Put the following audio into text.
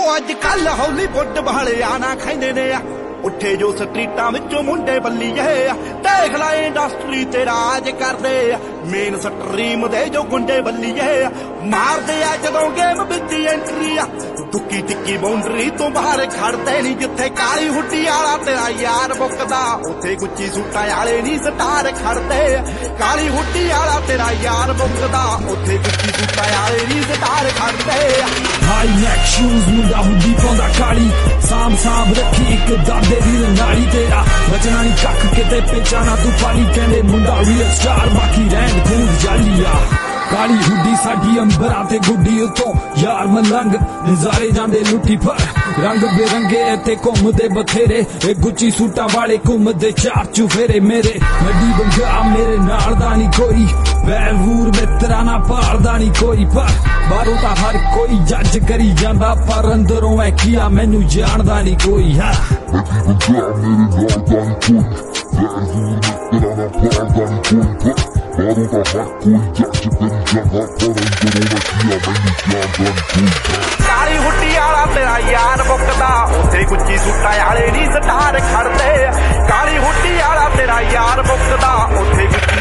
ਅੱਜ ਕੱਲ ਹਾਲੀਵੁੱਡ ਵਾਲਿਆਂ ਨਾ ਕਹਿੰਦੇ ਨੇ ਉੱਠੇ ਜੋ ਸਟਰੀਟਾਂ ਵਿੱਚੋਂ ਮੁੰਡੇ ਬੱਲੀਏ ਦੇਖ ਲੈ ਇੰਡਸਟਰੀ ਤੇ ਰਾਜ ਕਰਦੇ ਮੇਨ ਸਟਰੀਮ ਦੇ ਜੋ ਗੁੰਡੇ ਬੱਲੀਏ ਮਾਰਦੇ ਆ ਜਦੋਂ ਗੇਮ ਵਿੱਚ ਐਂਟਰੀ ਤੁੱਕੀ ਟਿੱਕੀ ਬਾਉਂਡਰੀ ਤੋਂ ਬਾਹਰ ਖੜਦੇ ਨਹੀਂ ਜਿੱਥੇ ਕਾਲੀ ਹੁੱਡੀ ਵਾਲਾ ਤੇਰਾ ਯਾਰ ਮੁੱਕਦਾ ਉੱਥੇ ਗੁੱਚੀ ਸੂਟਾਂ ਵਾਲੇ ਨਹੀਂ ਸਟਾਰ ਖੜਦੇ ਕਾਲੀ ਹੁੱਡੀ ਵਾਲਾ ਤੇਰਾ ਯਾਰ ਮੁੱਕਦਾ ਉੱਥੇ ਗੁੱਚੀ ਸੂਟਾਂ ਵਾਲੇ ਨਹੀਂ ਸਟਾਰ ਖੜਦੇ ਹਾਈ ਨੈਕ ਸ਼ੂਜ਼ ਮੁੰਡਾ ਹੁੱਡੀ ਪਾਉਂਦਾ ਕਾਲੀ ਸਾਂਭ ਰੱਖੀ ਇੱਕ ਦਾਦੇ ਦੀ ਨਾਲੀ ਤੇਰਾ ਬਚਣਾ ਨਹੀਂ ਕੱਖ ਕਿਤੇ ਪਹਿਚਾਣਾ ਤੂੰ ਪਾਲੀ ਕਹਿੰਦੇ ਮੁੰਡਾ ਰੀਅਲ ਸਟਾਰ ਬਾਕੀ ਰਹਿਣ ਖੂਨ ਜਾਲੀਆ ਕਾਲੀ ਹੁੱਡੀ ਸਾਡੀ ਅੰਬਰਾਂ ਤੇ ਗੁੱਡੀ ਉਤੋਂ ਯਾਰ ਮਲੰਗ ਨਜ਼ਾਰੇ ਜਾਂਦੇ ਲੁੱਟੀ ਪਰ ਰੰਗ ਬੇਰੰਗੇ ਇੱਥੇ ਘੁੰਮਦੇ ਬਥੇਰੇ ਇਹ ਗੁੱਚੀ ਸੂਟਾਂ ਵਾਲੇ ਘੁੰਮਦੇ ਚਾਰ ਚੁਫੇਰੇ ਮੇਰੇ ਨੱਡੀ ਬੰਗਾ ਮੇਰੇ ਨਾਲ ਦਾ ਨਹੀਂ ਕੋਈ ਵੈਲਵੂਰ ਮਿੱਤਰਾਂ ਨਾ ਭਾਲਦਾ ਨਹੀਂ ਕੋਈ ਪਰ ਬਾਹਰੋਂ ਤਾਂ ਹਰ ਕੋਈ ਜੱਜ ਕਰੀ ਜਾਂਦਾ ਪਰ ਅੰਦਰੋਂ ਐ ਕੀਆ ਮੈਨੂੰ ਜਾਣਦਾ ਨਹੀਂ ਕੋਈ ਹੈ ਨੱਡੀ ਬੰਗਾ ਮੇਰੇ ਨਾਲ ਦਾ ਨਹੀਂ ਕੋਈ ਵੈਲਵੂਰ ਮਿੱਤਰਾਂ ਨਾ ਭਾਲਦਾ ਨਹੀਂ ਕੋਈ ਬਾਹਰੋਂ ਤਾਂ ਹਰ ਕੋਈ ਜੱਜ ਕਰੀ ਜਾਂਦਾ ਪਰ ਅੰਦਰੋਂ ਐ ਕੀਆ ਮੈਨੂੰ ਜਾਣਦਾ ਨਹੀਂ ਕੋਈ ਕਾਲੀ ਹੁੱਡੀ ਵਾਲਾ ਤੇਰਾ ਯਾਰ ਮੁੱਕਦਾ ਉੱਥੇ ਗੁੱਚੀ ਸੂਟਾਂ ਵਾਲੇ ਨਹੀਂ ਸਟਾਰ ਖੜਦੇ ਕਾਲੀ ਹੁੱਡੀ ਵਾਲਾ ਤੇਰਾ ਯਾਰ ਮੁੱਕਦਾ ਉੱਥੇ